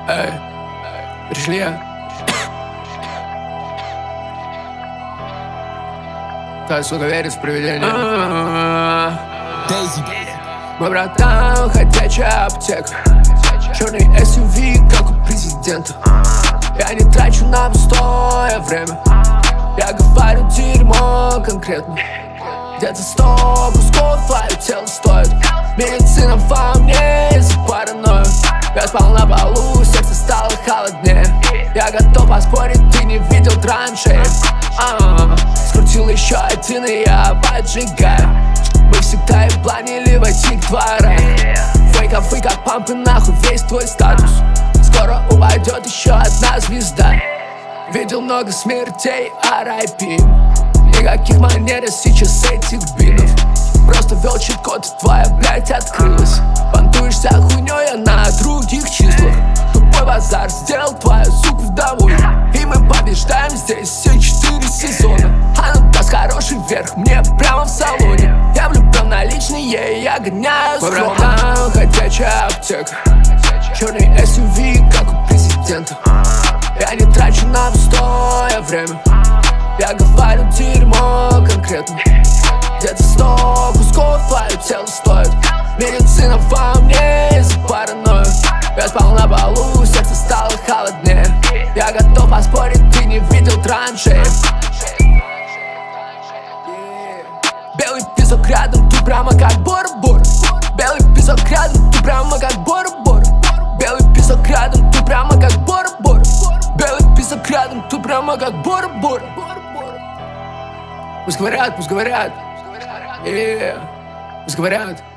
Эй, пришли. Та, сука, верит в привидение. Мой братан, ходячая аптека. Черный SUV, как у президента. Я не трачу на пустое время. Я говорю дерьмо конкретно. Где-то 100 кусков твое тело стоит. Медицина во мне из-за паранойи. Я спал на полу, сердце стало холоднее. Я готов поспорить, ты не видел траншеи. Скрутил еще один, и я поджигаю. Мы всегда и планили войти к дворам. Фейковый как пампы, нахуй весь твой статус. Скоро упадет еще одна звезда. Видел много смертей, R.I.P. Никаких манер сейчас этих бинов. Просто вел чит-код, твоя, блядь, открылась. Понтуешься хуйней, а на других числах. Тупой базар сделал твою суку вдовой. И мы побеждаем здесь все 4 сезона. А ну даст хороший верх мне прямо в салоне. Я влюблен на личные, я гоняю склон. Мой братан, ходячая аптека. Черный SUV, как у президента. Я не трачу на пустое время. Я говорю дерьмо конкретно. Где-то 100 кусков твое тело стоит. Медицина во мне из-за паранойи. Я спал на полу, сердце стало холоднее. Я готов поспорить, ты не видел траншеи. Белый песок рядом, ты прямо как Бор-Бор. Белый песок рядом, ты прямо как Бор-Бор. Белый песок рядом, ты прямо как Бор-Бор. Белый песок рядом, ты прямо как Бор-Бор. Пусть говорят, пусть говорят. Пусть говорят.